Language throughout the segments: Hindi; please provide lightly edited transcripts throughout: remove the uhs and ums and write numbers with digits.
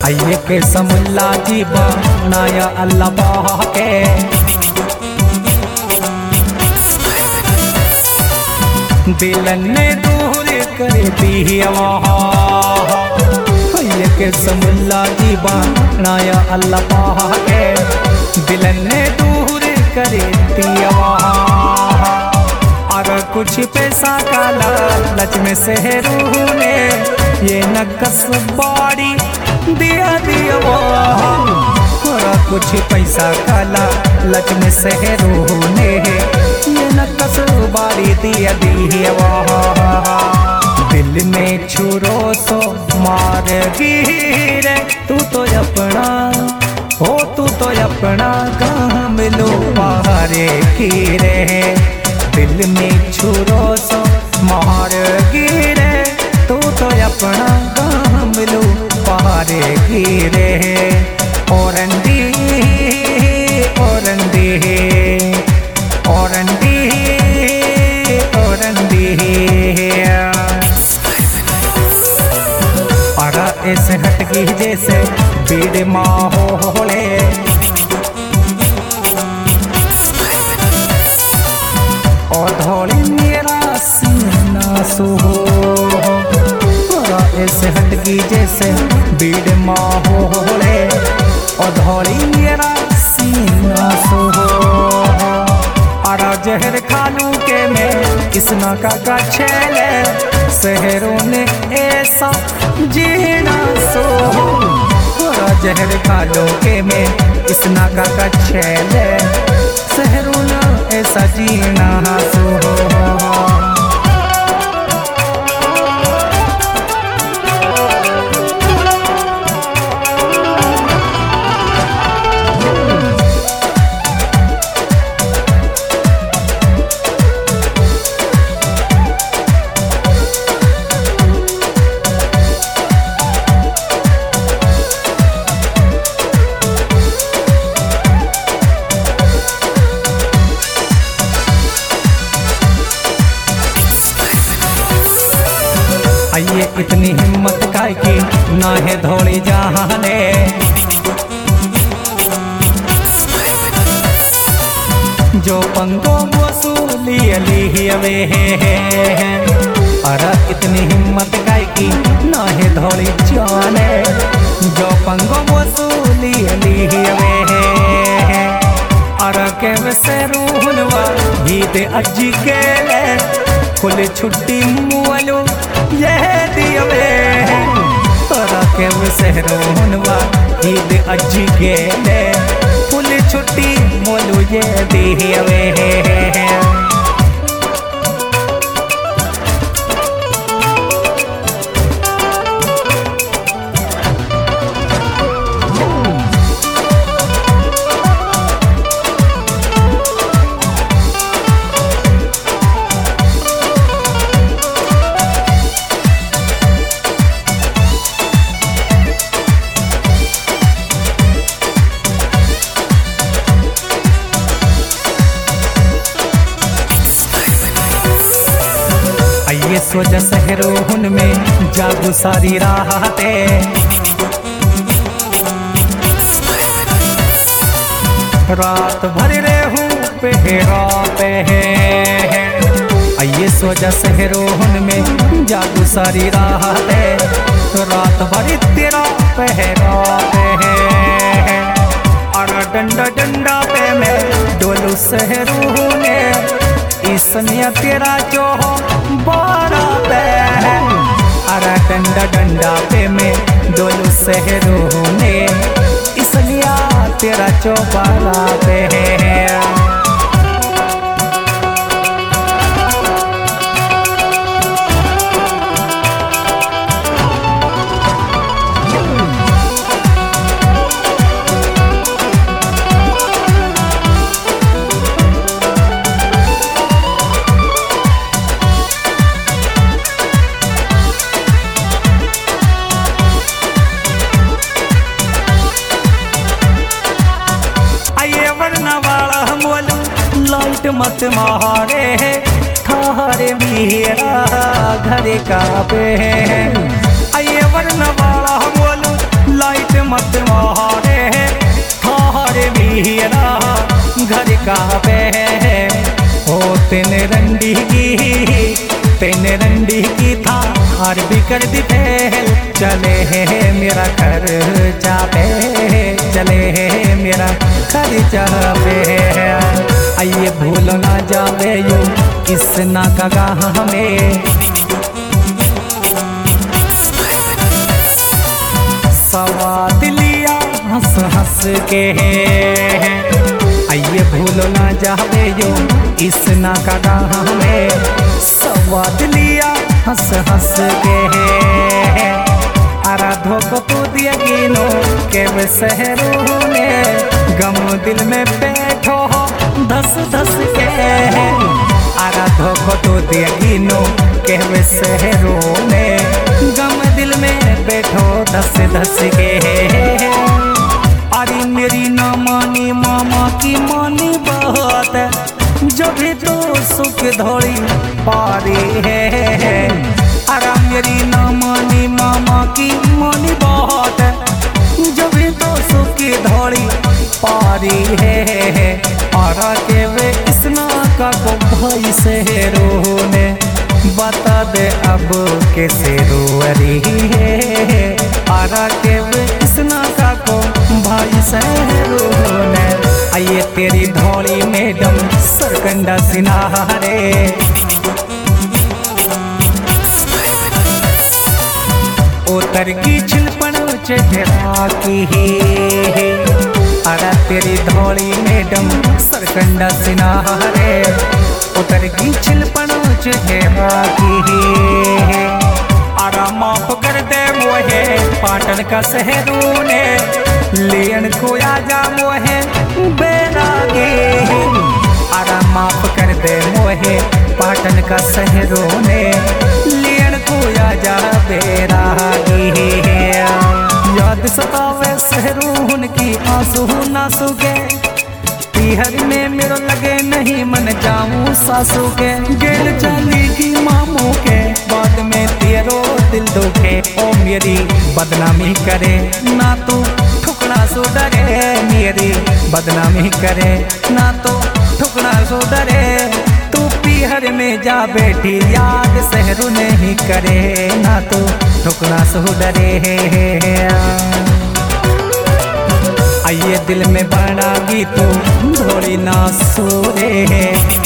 आइए के समुल्ला जी बनाया अल्लाह के दिलन ने दूर कर दिया। आइए के समुल्ला जी बनाया अल्लाह के दिलन ने दूर कर दिया। अगर कुछ पैसा का लालच में शहरों ने ये नकस बाड़ी दिया कुछ पैसा का लालच में शहरों ने ये नकस बाड़ी दिया। दिल में छुरो सो मार गिरे तू तो अपना हो तू तो अपना काम लो पारे गिरे। दिल में छुरो सो मार गिरे तू तो अपना काम लो पारे गिरे। औरंदी औरंदी औरंदी औरंदी अरा ऐसे हटगी जैसे बीड़ माहौले और धौली मेरा सीना सो ऐसे हटगी जैसे बीड़ माहौले और धौली मेरा सीना सो। अरा जहर खालू के में किसना का छेले शहरों ने ऐसा जीना सो। अरा जहर खालू के में किसना का छेले शहरों ने ऐसा जीना सो। आइए इतनी हिम्मत काय की ना है धौली जहाने जो पंगो वसूली अली अवे अरे इतनी हिम्मत काय की ना है धौली जाने जो पंगो वसूली अली अवे अरे के वसे रूहनवा गीत अजी के खुले छुट्टी मुअलो ये दियवे तोरा के शहरों ईद अजी के फुल छुट्टी मोलू ये दियवे। ये सोचा शहरों में जागू सारी राहते रात भर रहूं पहरा पे ये सोचा शहरों में जागू सारी राहते रात भर तेरा पहरा पे और डंडा डंडा पे मैं डोलू शहरों ने इसनिया तेरा जो बारा पे अरे डंडा डंडा पे में डोलू शहरों ने इसलिए तेरा चौबारा पे लाइट मत मारे थारे मेरा घर का पे आइए वरना वाला बोलू लाइट मत मारे थारे मीरा घर का बे हो तेन रंडी की थार भी कर दी फेल चले है मेरा घर जाबे चले है मेरा घर जाबे आइए भूल ना जावे यू किस ना का हमें सवाद लिया हंस हंस के आइए भूलो ना जावे यो इस ना का हमें सवाद लिया हंस हंस के आराधो को तू दिया गिनो के वे शहरों में गम दिल में बैठो धस धस के आराधो को तू दिया गिनो के वे शहरों में गम दिल में बैठो धस धस के अरे मेरी ना मानी मामा की मानी बात जो भी तो सुख धोड़ी पारी है अरे मेरी ना मानी मामा की मानी बात जो भी तो सुख धोड़ी पारी है और के वे इसना का को भाई से रोने बता दे अब कैसे रो रही है आरा के वे इसना का को भाई से रोने आइए तेरी धौली मैडम सरकंडा सिनारे उतर की छिलपन चेहरा की आरा तेरी धौली मैडम सरकंडा सिनारे उतर की छिलपन चेहरा की आरा माफ कर दे मोहे पाटन का शहरों ने लेन को आजा मोहे बेरागी आरा माफ कर दे मोहे पाटन का शहरों ने लेन को आजा बेरागी याद सतावे शहरों की आंसू ना सूखे हर में मेरो लगे नहीं मन जाऊं सासू के गेल चली की मामू के बाद में तेरो दिल दुखे ओ मेरी बदनामी करे ना तू ठुकड़ा सो डरे मेरी बदनामी करे ना तो ठुकड़ा सो डरे तू पीहर में जा बैठी याद शहरों नहीं करे ना तू ठुकड़ा सो डरे आइए दिल में बनागी तू थोड़ी ना सोरे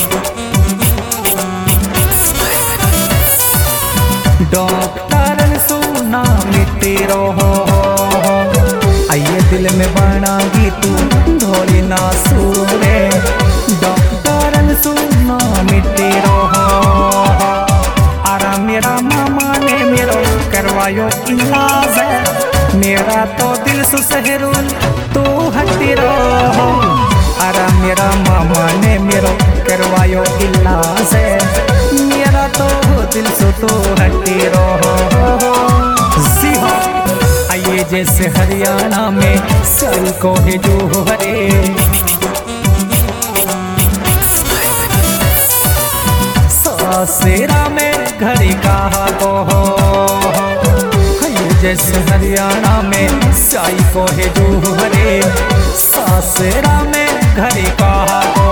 डॉक्टर सुना मिट्टी रहो आइए दिल में बनागी तू थोड़ी ना सोरे डॉक्टर सुना मिट्टी रहो आरा मेरा मामा ने मेरो करवायो इलाज मेरा तो दिल सुसहरुल तो हटी रहो अरे मेरा मामा ने मेरो करवायो इलाज मेरा तो दिल सो तो हटी रहो जी हाँ आइए जैसे हरियाणा में सल को है जो हरे सासेरा में घड़ी का को हो जैसे हरियाणा में साई को है जो हरे सासेरा में घरे कहा को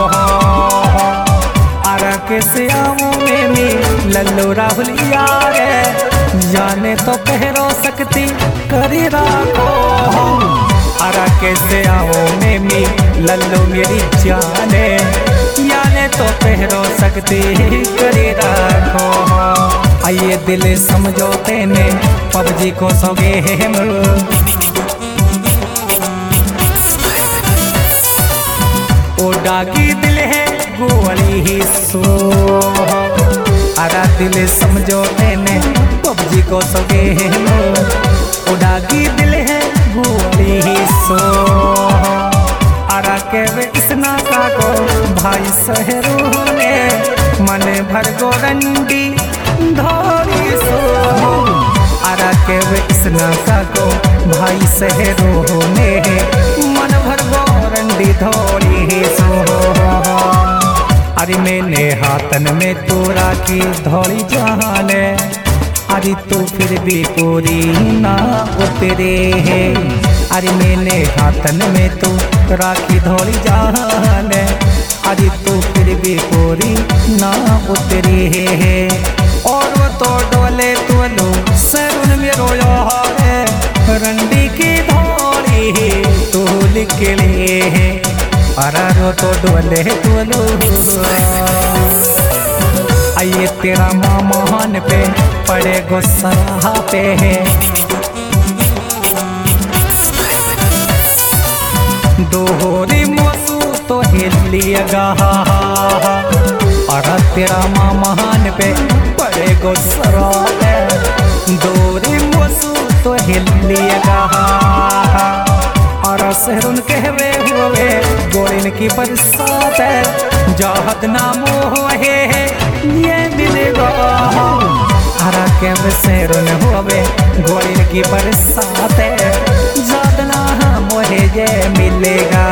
आरा के सियाओं में मी लल्लू राहुल यार जाने तो पहरो सकती करी राखो आरा के सियाओं में मी लल्लू मेरी जाने याने तो पहरो सकती करी राखो आइए दिल समझौते ने पबजी को सोगे हम ओ डागी दिल है गोली ही सो आरा दिल समझौते ने पबजी को सोगे हम ओ डागी दिल है गोली ही सो आरा के वे इसना का को भाई शहरों ने मन भर गो रंडी धोरी सो आरा के वे इसना का को भाई शहरों ने मन भर गो रंडी धोरी सो अरे मैंने हाथन में तो राखी धोरी जहाने अरे तो फिर भी पूरी ना उतरे है अरे मैंने हाथन में तू राखी धोली जाने, अरे तू फिर भी पूरी ना उतरी है। और वो तो डोले तू लो सरुन में रोया है, रंडी की धोली तू निकले है। अरे रो तो डोले तू लो आइए तेरा मामान पे पड़े गुस्सा पे है। दोहरी मोसू तो हिलिएगा, और तेरा मामान पे पड़े गुस्सा पे। दोहरी मोसू तो हिलिएगा, और सहरुन कहवे हुए गोरिन की बरसात है। जाहद नामो है ये मिलेगा, हरा के सहरुन हुए गोरिन की बरसात है। जादना मोहे ये मिलेगा।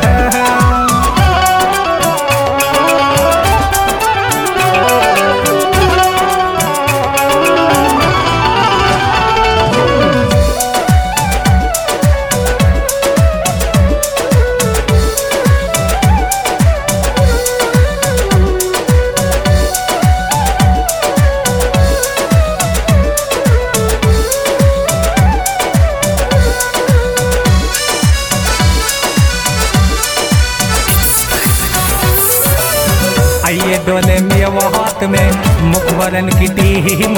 आइए डोले में वो हाथ में मुखबरन की टीम,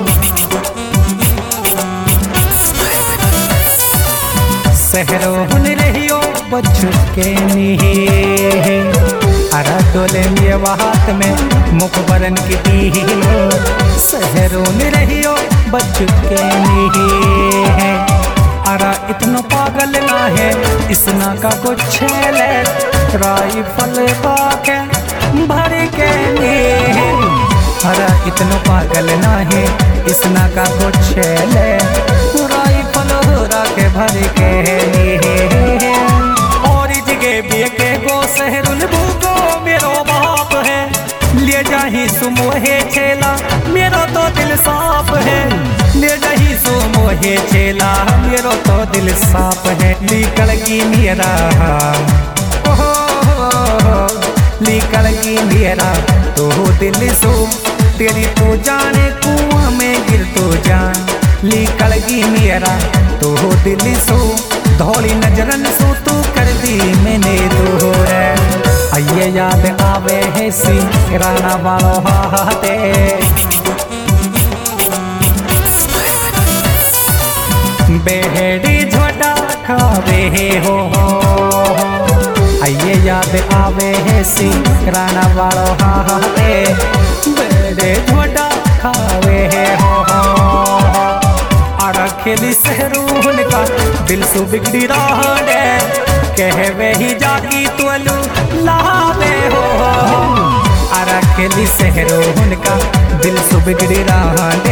सहरोन रहियो बच के नहीं। अरे डोले में वो हाथ में मुखबरन की टीम, सहरोन रहियो बच के नहीं। अरे इतना पागल ना है इसना का कुछ ले, राइफल का के भर के लिए। हरा इतना पागल ना है इसना का कुछ ले, राइफल के भर के लिए। और जगह भी के गो सहरुन भूगो मेरो बाप है, ले जाही सुमोहे छेला मेरो तो दिल साफ है। ले जाही सुमोहे छेला मेरो तो दिल साफ है। निकल गई मेरा निकल गई मेरा तो दिल सो, तेरी तो जाने कुआं में गिर तो जान। निकल गई मेरा तो दिल सो, धौली नजरन सो तू कर दी मैंने दूर। आइए याद आवे है सी राना वालो हाथे, बेहड़ी झोटा खावे हो। आइए याद आवे है सी राना वालो हाथे, बेड़े झोटा खावे हो। आड़ा खेली सहरून का दिल सु बिगड़ी राडे, कहवे ही जागी तुलू लावे हो। आड़ा खेली सहरून का दिल सु बिगड़ी राडे,